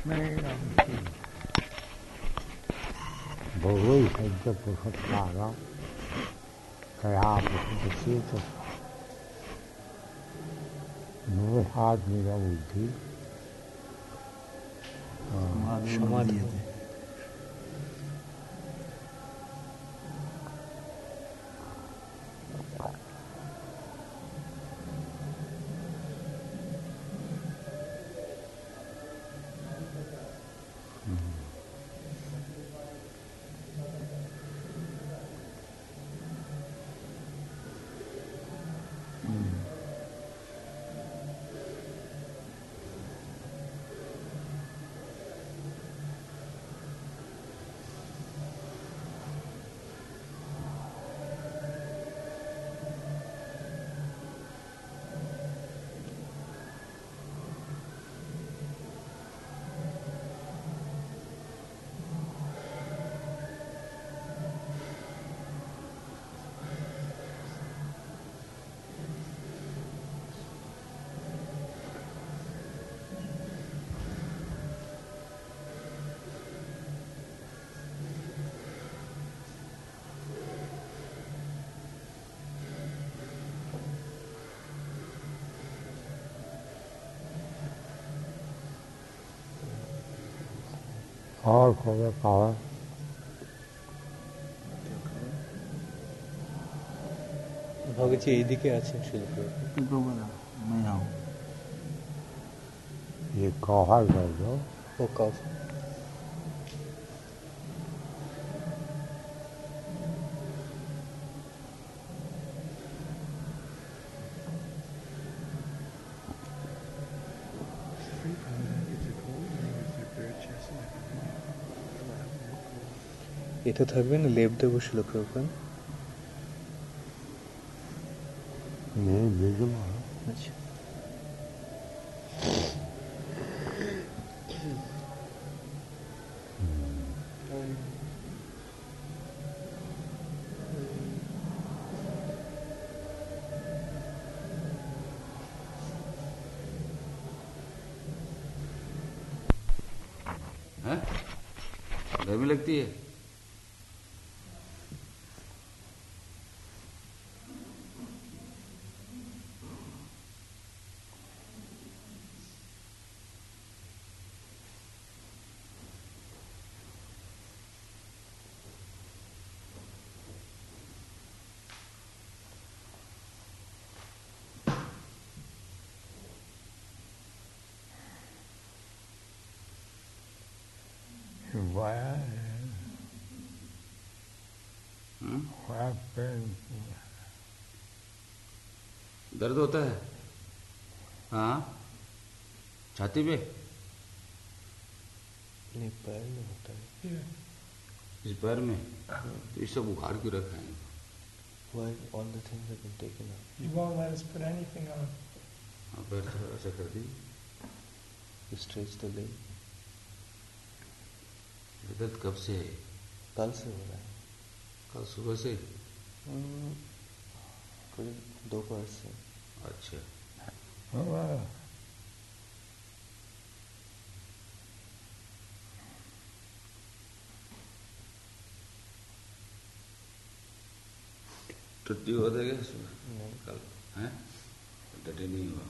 भोगै सज्ज पुरुषोत्तार कया चेत निवसाद निरबुद्धि समाधि और खबर कहा ভাবছি এইদিকে আছে শিল্প मैं आऊँ ये कवर कर दो ও কফ এটা থাকবে না লেপ দেবো শিল্প ওখানে नहीं बिल्कुल আচ্ছা हैं गर्मी लगती है दर्द होता है हाँ छाती पे नहीं पैर में होता है इस पैर में तो ये सब उखाड़ क्यों रखा है why all the things have been taken out You won't let us put anything on. हाँ पैर थोड़ा ऐसा कर दी you stretch the leg ये दर्द कब से है कल से हो रहा है कल सुबह से करीब दोपहर से अच्छा टट्टी हुआ था क्या सुबह नहीं कल हैं टट्टी नहीं हुआ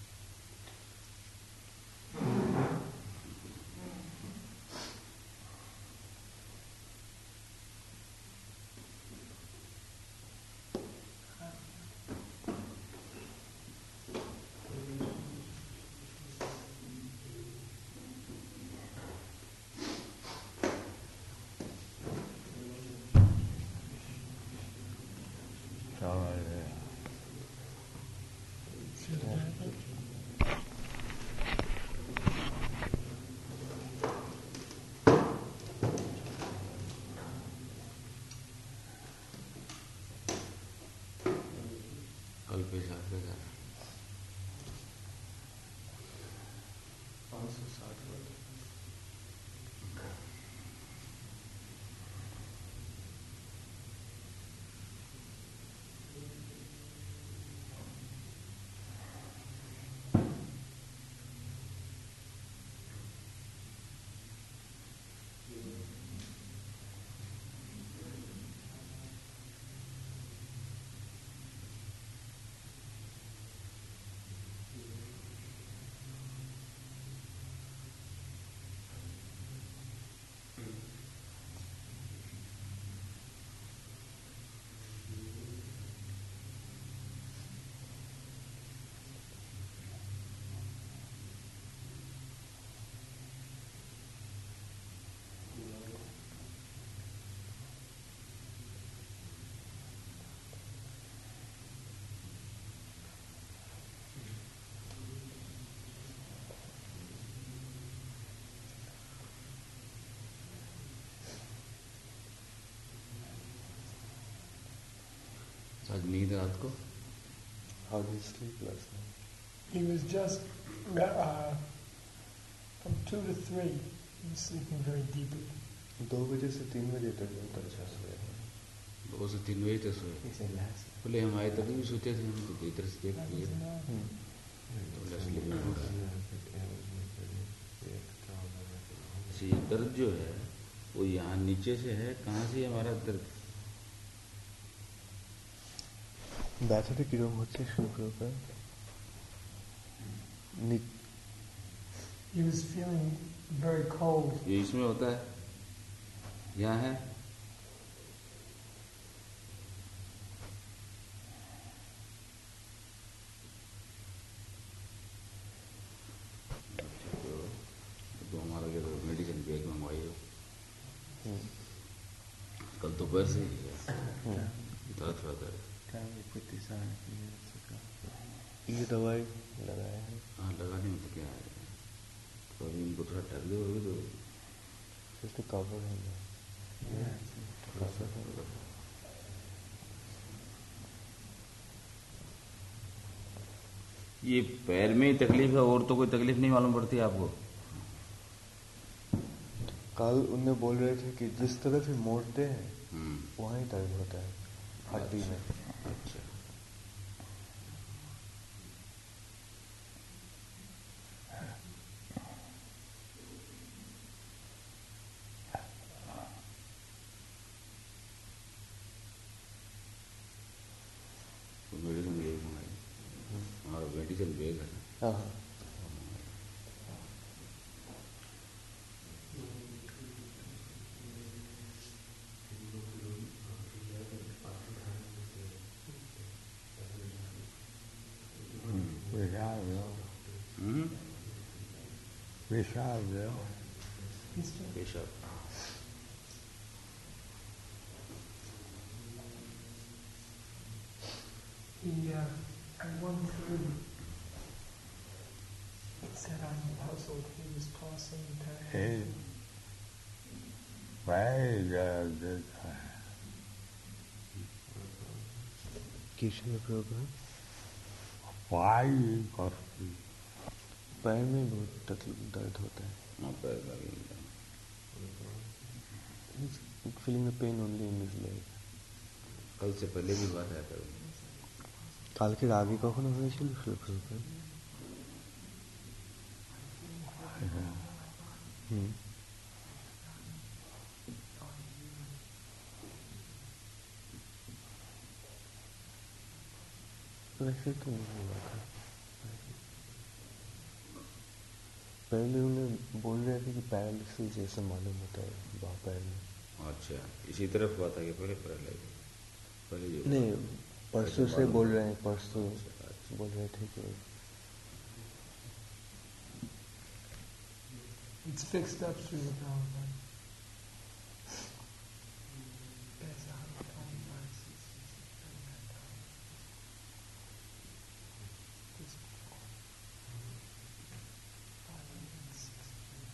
कल पेशाब का जाना 560 वाट आज नींद रात को How did you sleep last night? He was just from 2 to 3. He was sleeping very deeply. 2 बजे से 3 बजे तक बहुत अच्छा सोया है. 2 से 3 बजे तक सोए. इसे लास्ट. बोले हम आए तभी भी सोते थे, हम तो इधर से देख That लिए. was enough. अच्छा, ये दर्द जो है वो यहाँ नीचे से है, कहाँ से हमारा दर्द? ব্যথাটা কিরকম হচ্ছে শুরু করে? He was feeling very cold. ये इसमें होता है, यहाँ है. तो हमारा क्या मेडिसिन बैग मंगवाई हो. कल दोपहर से ही है दर्द रहता है. ये दवाई लगाया है. हाँ, लगाने में तो क्या है, तो अभी इनको थोड़ा ढक दो अभी तो. Just to cover him. ये पैर में ही तकलीफ है और तो कोई तकलीफ नहीं मालूम पड़ती आपको? कल उन्हें बोल रहे थे कि जिस तरफ ही मोड़ते हैं वहाँ ही दर्द होता है हड्डी में. अच्छा. मेडिसिन बैग मंगाई. हमारा मेडिसिन बैग है. हाँ हाँ. विशाल देव पेशाब. He at 1:30 said I'm puzzled. He was tossing and turning. पैर दर्द देता है. किसमें प्रॉब्लम? पाई कष्टी. पैर में बहुत दर्द होता है. हाँ, पैर का भी feeling the pain only in his leg. कल से पहले भी हुआ था कल. কালকের আগে কখনো হয়েছিল শুক্রবার? वैसे तो नहीं हुआ था. पहले उन्हें बोल रहे थे कि पैरालिसिस जैसा मालूम होता है बाँ पैर में. अच्छा, इसी तरफ हुआ था कि पहले पैरालाइज? पहले जो नहीं, परसों से बोल रहे हैं. परसों बोल रहे थे कि It's fixed up through the bone. That's 125 cc's. This 560.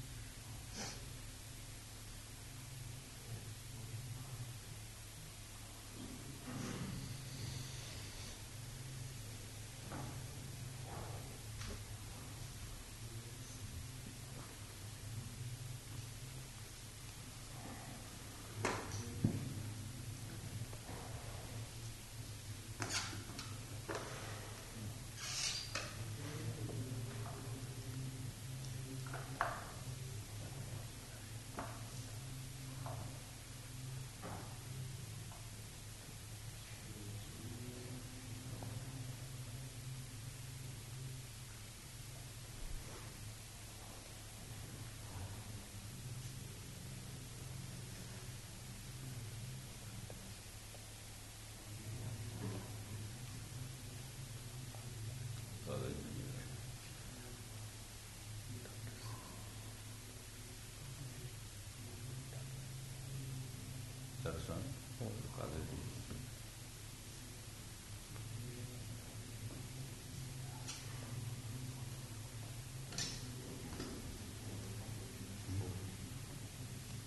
दर्शन काले दिन.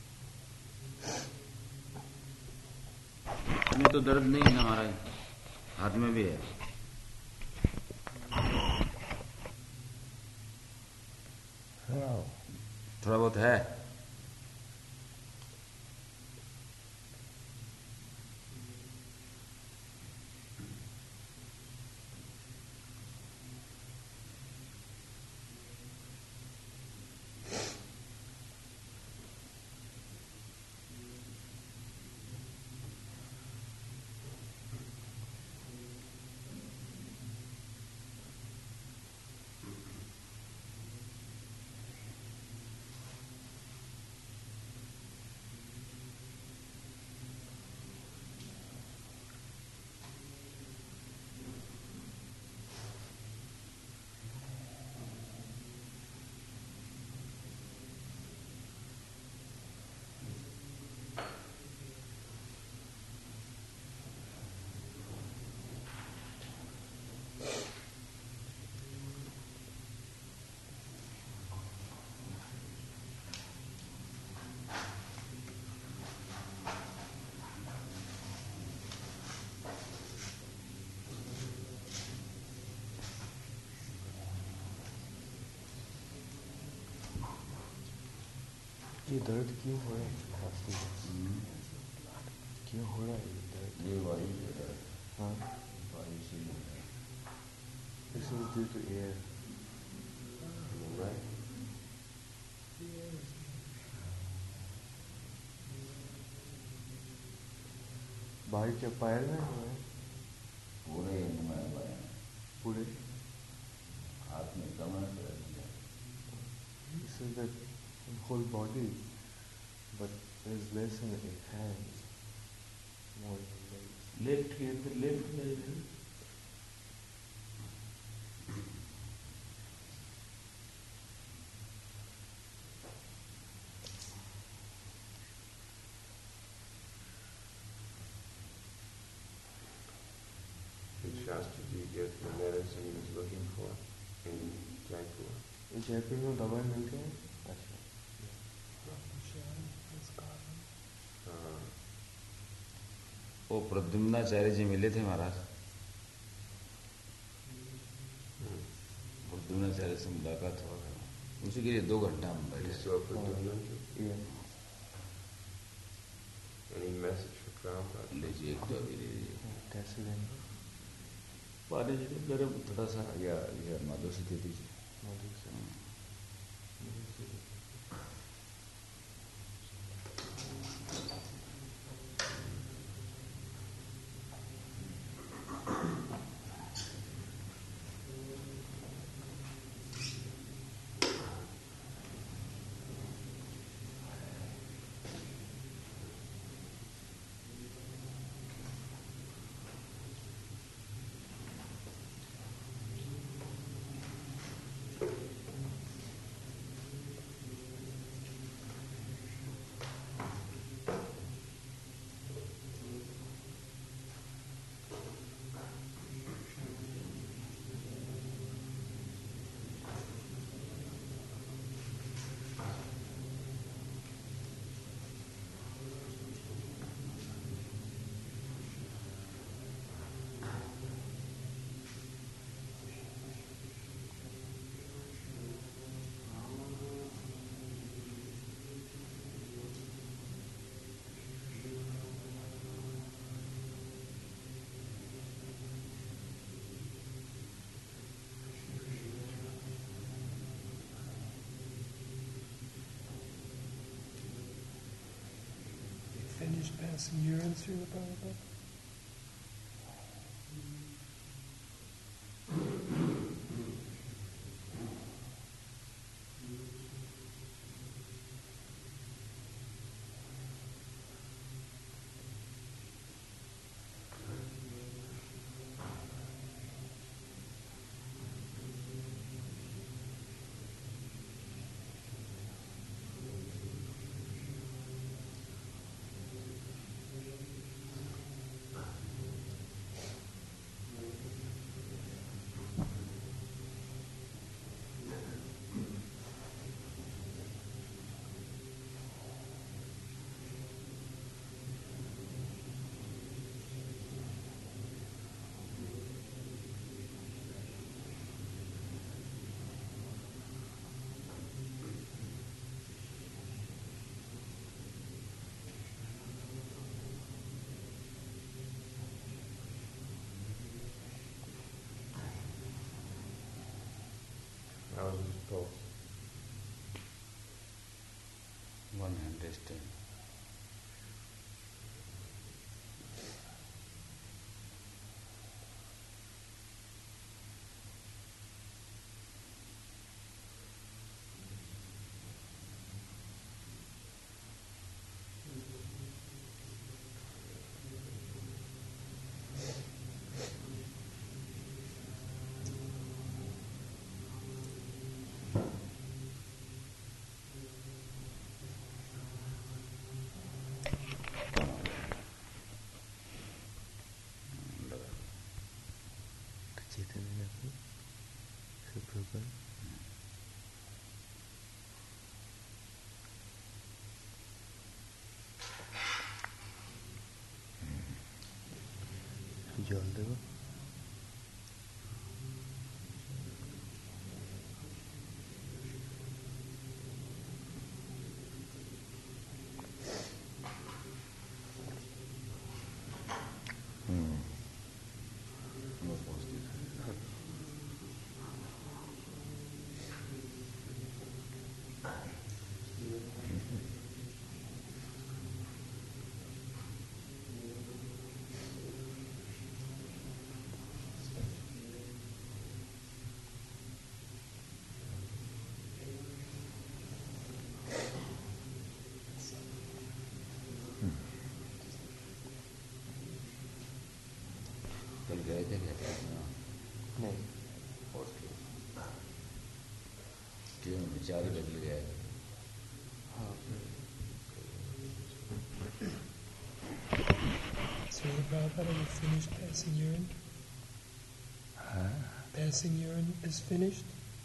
तो दर्द नहीं है ना महाराज. हाथ में भी है। थोड़ा बहुत है। ये दर्द क्यों हो रहा है? क्यों हो रहा है ये दर्द? ये वायु से है। हाँ, वायु से ही है। this is due to air. Right. बाहर क्या पैर में हुआ है? पूरे में बने पूरे? हाथ में कमर कर दिया। This is the whole body, but there is less in the hands, more in the legs. Left के अंदर लेफ्ट में Which Shastra do you get the medicine he was looking for in Jaipur? Jaipur में दवाई मिलती है? अच्छा। वो प्रद्युम्नाचार्य जी मिले थे महाराज। प्रद्युम्नाचार्य से मुलाकात हुआ था, उसी के लिए 2 घंटा हम बैठे। So Pradyumna, Yeah. any message for Prabhupada? लीजिए, एक 2 अभी ले लीजिए। कैसे लेंगे? पानी जी गर्म थोड़ा सा, या मधु से दे दीजिए। मधु से। Finished passing urine through the Prabhupada. one hand resting. चेतन सुप्रभात जल देव कल गए थे क्या? नहीं क्यों विचार बदल गया? हाँ So the Prabhupada, you finished passing urine? Passing urine is finished?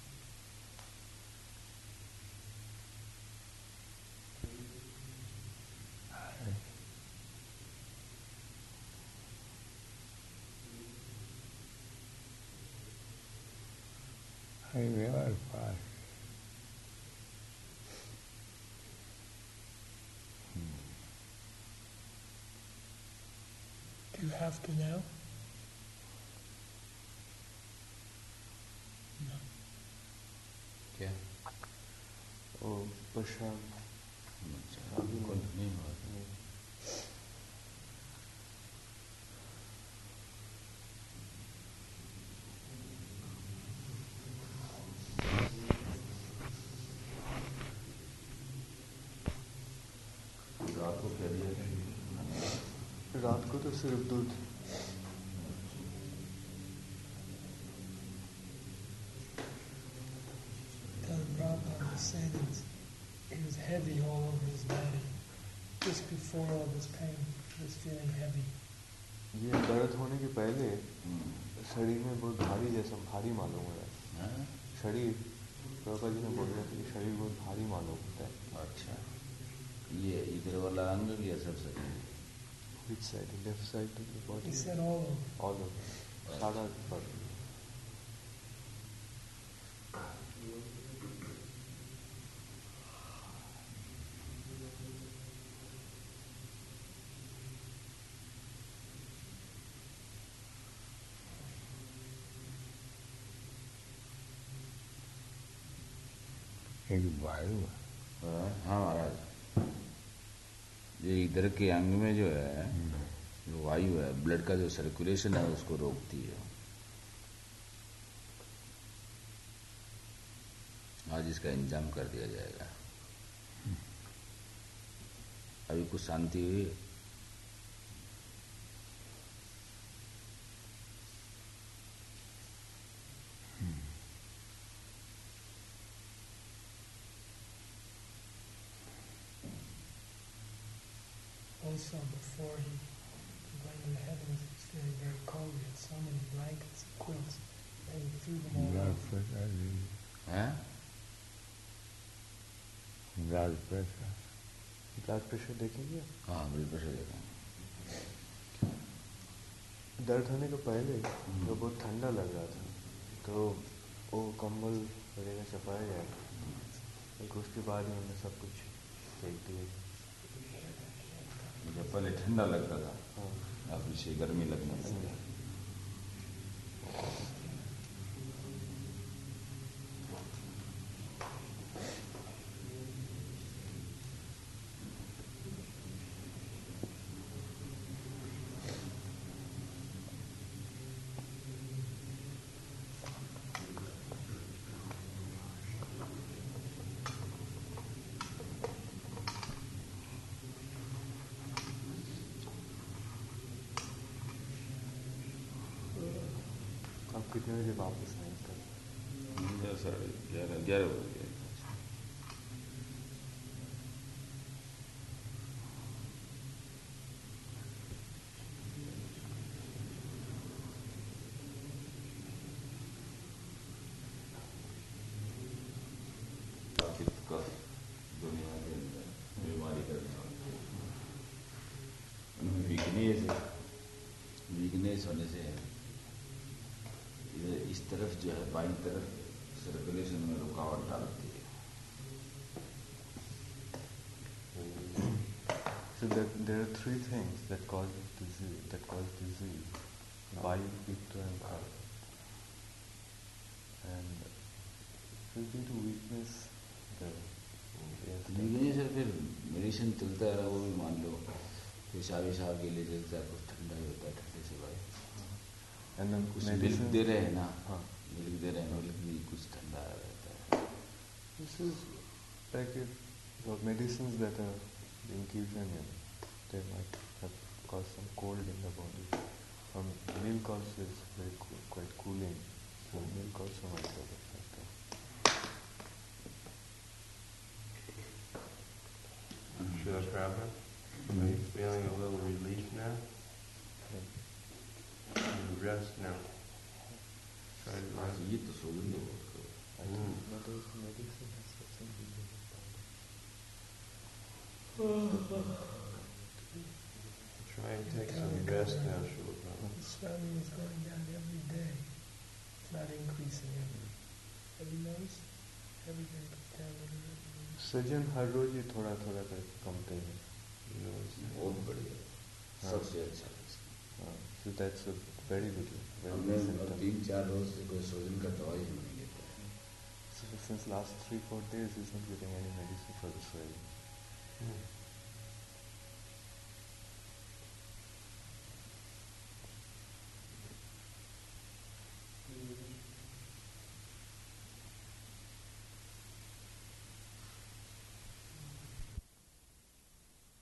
I never pass. Do you have to now? No. क्या? ओ प्रशांत अभी नहीं हुआ। रात को क्या दिया? रात को तो सिर्फ दूध The Prabhupada was saying that he was heavy all over his body. Just before all this pain, he was feeling heavy. ये दर्द होने के पहले शरीर में बहुत भारी जैसा भारी मालूम हो रहा है। शरीर प्रभुपाद जी ने बोल रहे थे कि शरीर बहुत भारी मालूम होता है। अच्छा, ये इधर वाला अंग भी असर से Which side? The left side of the body? He said all over. All over. सारा पर एक वायु हाँ महाराज, ये इधर के अंग में जो है जो वायु है, ब्लड का जो सर्कुलेशन है उसको रोकती है। आज इसका इंतजाम कर दिया जाएगा। अभी कुछ शांति हुई? Also, before he went into heaven, he was feeling very cold. He had so many blankets and quilts, and he threw them all blood out. Pressure हैं? ब्लड प्रेशर ब्लड प्रेशर देखेंगे। हाँ, ब्लड प्रेशर देखा। दर्द होने के पहले तो बहुत ठंडा लग रहा था, तो वो कंबल वगैरह छपाया गया, एक उसके बाद ही हमने सब कुछ फेंक दिया। मुझे पहले ठंडा लगता था, हाँ अब इसे गर्मी लगने लगी। आप कितने बजे वापस निकल? 11 बज गए। दुनिया के अंदर बीमारी करने वाले वीकनेस होने से इधर इस तरफ जो है बाईं तरफ सर्कुलेशन में रुकावट डालती है। So there are three things that cause disease: Vayu, Pitta and Kapha. And due to weakness, weakness है, फिर मेडिसिन चलता है, वो भी मान लो पेशाब के लिए चलता है, कुछ ठंडा ही होता है, ठंडे से भाई and then कुछ मिल्क दे रहे हैं ना, हाँ, मिल्क दे रहे हैं, मिल्क भी कुछ ठंडा रहता है। This is like if the medicines that are being given in, they might have caused some cold in the body. Milk also is very quite cooling, so milk also might have affected. Srila Prabhupada, are you feeling a little relief now? You rest now. Try to rest. ये तो सोगंद है बहुत। I don't know whether medicine has something to do with the body. Try and take some rest now, Srila Prabhupada. The swelling is going down every day. It's not increasing ever. Have you noticed? Every day it goes down a little bit. सजन हर रोज ही थोड़ा थोड़ा करके कमते हैं. बहुत बढ़िया, सबसे अच्छा। So that's a very good, very हमने good symptom. 3-4 रोज से कोई सोजन का दवाई ही नहीं लेता है। So since last 3-4 days he's not getting any medicine for the swelling.